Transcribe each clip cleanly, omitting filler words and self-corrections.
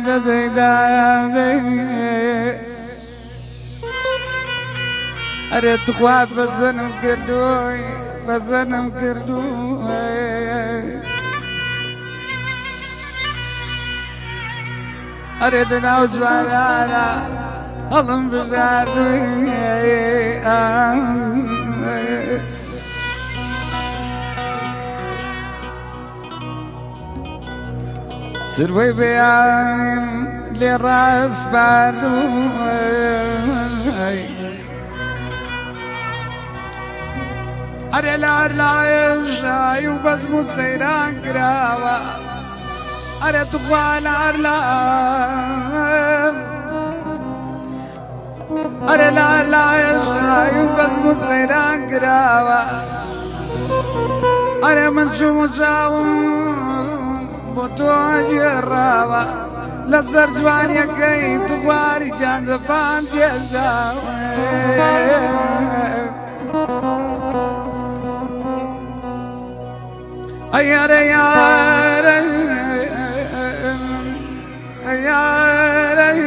أريد تخوات بزنم كردوي بزنم كردوي أريد نوج ورانا ألم بجاروي سروي بيانم لراس باروي أري لا يجاي وبزمو سيران كراوا أري تقوال أرلا أري لا يجاي وبزمو سيران كراوا أري من شو مجاوم بطوان جراوا لسر جوانيا كي تقواري جان زفان جراوا يا ري يا ري يا ري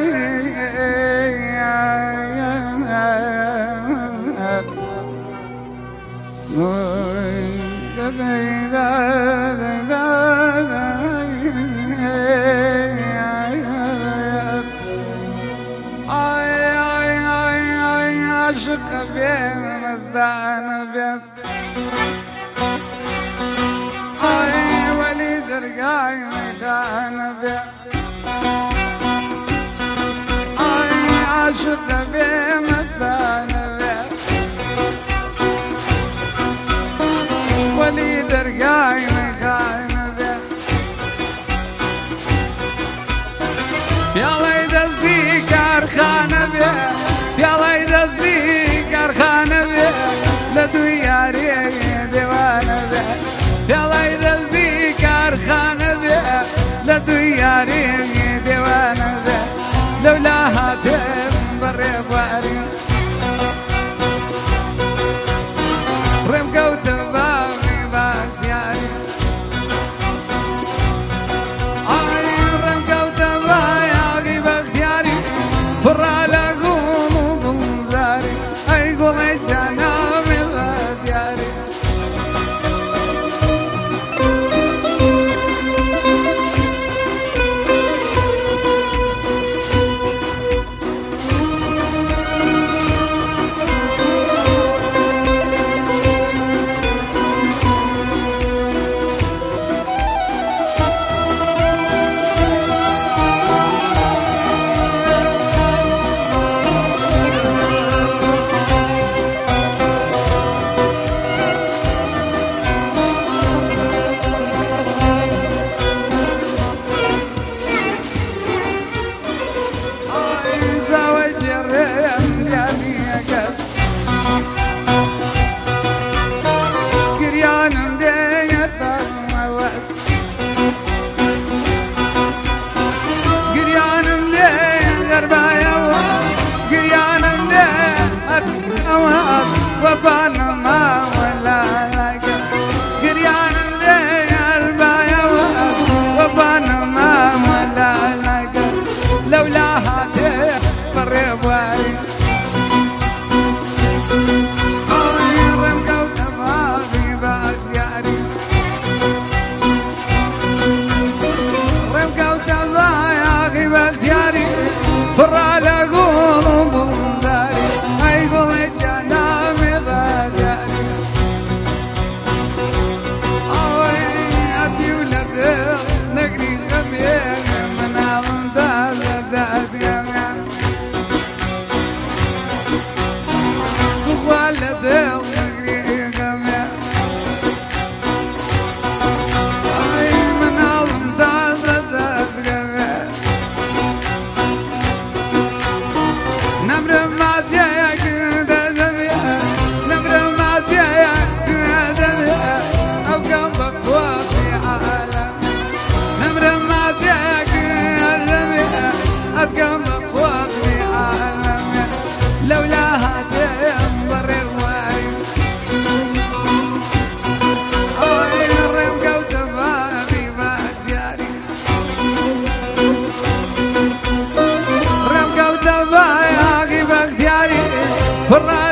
عاشق بين مزدان بين درقاي ميدان بيه عاشق بيه مزدان بيه ولي درقاي ميدان بيه يلا يدزي كارخانة بيه يلا يدزي كارخانة بيه لدوياري ديوانة بيه يلا يدزي كارخانة بيه لدوياري فرا